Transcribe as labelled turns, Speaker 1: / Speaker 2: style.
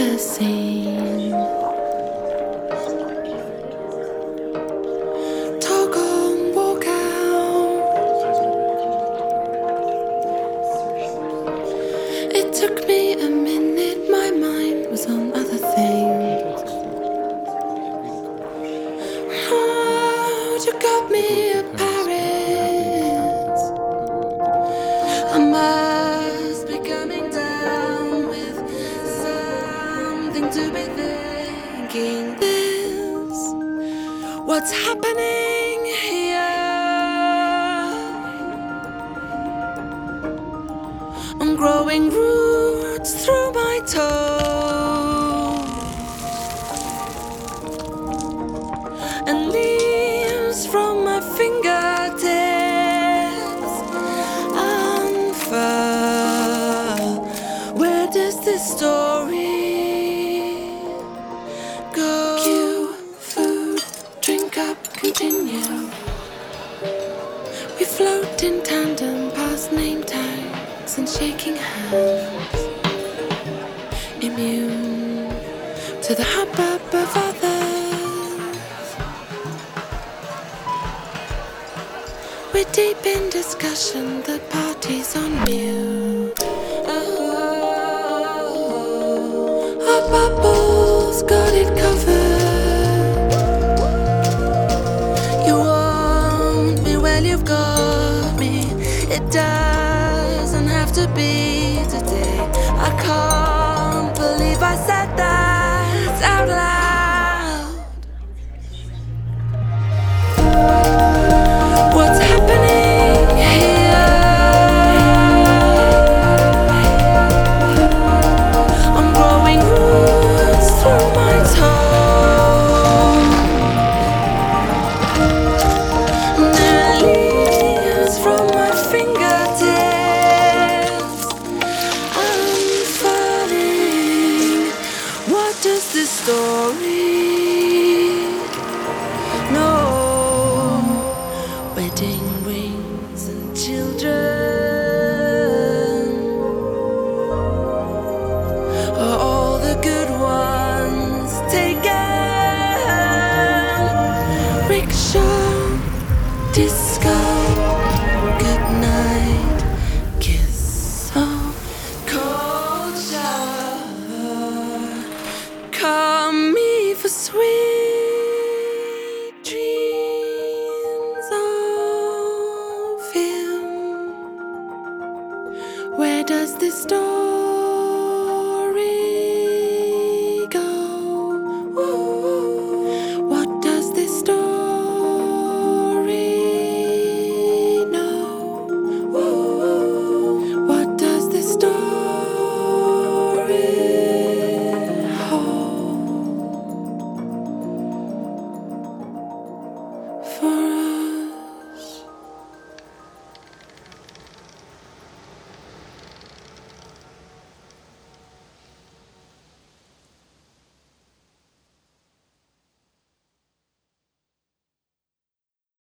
Speaker 1: ever seen. Talk on, walk out. It took me a minute, my mind was on other things. Oh, you got me a Paris. I must be coming down with something to be thinking. This, what's happening here? I'm growing roots through my toes and leaves from my fingertips unfurl. Where does this story go? Cue, food, drink up, continue. We float in tandem past name tags and shaking hands, immune to the hubbub of others. We're deep in discussion, the party's on mute. Our bubbles got it covered. You want me, well you've got me. It doesn't have to be today. I can't believe I said that out loud. What's happening here? I'm growing roots through my toes and leaves from my fingertips unfurling. What does this story know? Wedding rings and children are all the good ones taken. Rickshaw, disco, good night, kiss, oh, cold shower. Call me for sweet.